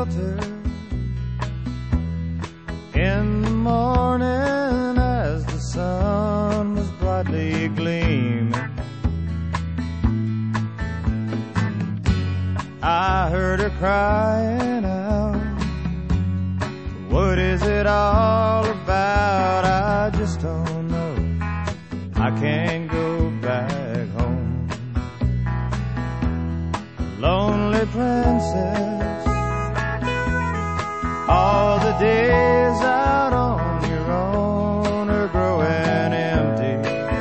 shelter in the morning as the sun was brightly gleaming. I heard her crying out, what is it all about? I just don't know. I can't go back home. Lonely princess, all the days out on your own are growing empty.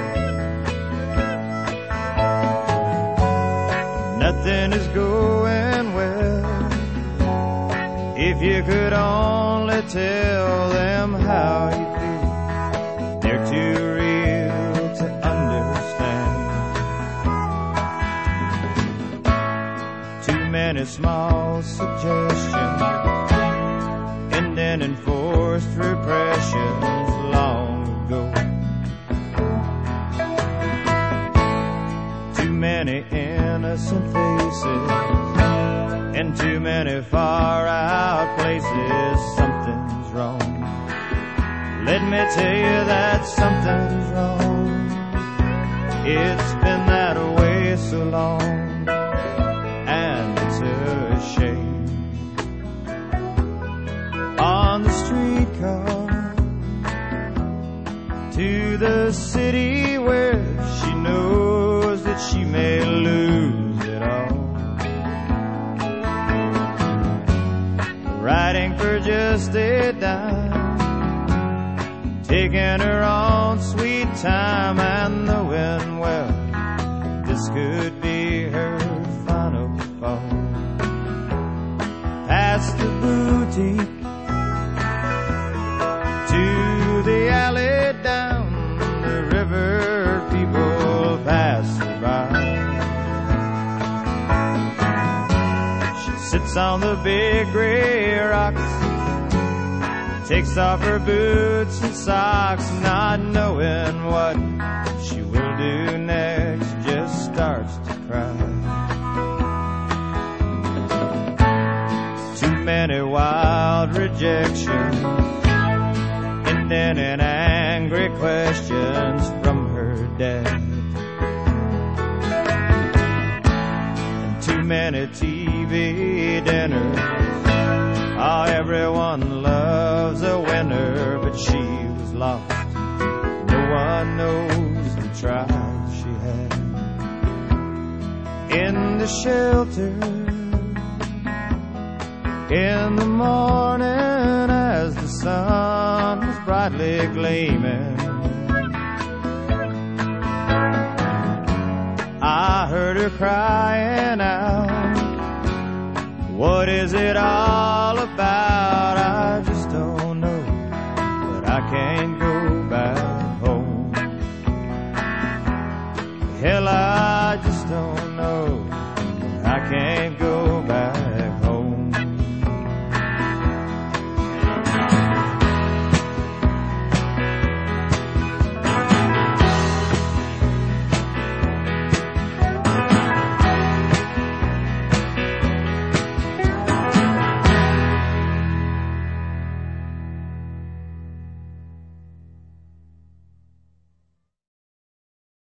Nothing is going well. If you could only tell them how you feel, they're too real to understand. Too many small suggestions ending in forced repressions long ago. Too many innocent faces in too many far out places. Something's wrong. Let me tell you that something's wrong. It's been that way so long, and it's a shame. On the streetcar to the city where she knows that she may lose it all, riding for just a dime, taking her own sweet time, and knowing, well, this could be her final fall. Past the boutique to the alley down the river, people pass her by. She sits on the big gray rocks, takes off her boots and socks, not knowing what she will do next, just starts to cry. Too many wild rejections ending in angry questions from her dad. And too many TV dinners. Oh, everyone loves a winner, but she was lost. No one knows the trials she had. In the shelter in the morning as the sun was brightly gleaming, I heard her crying out, what is it all about?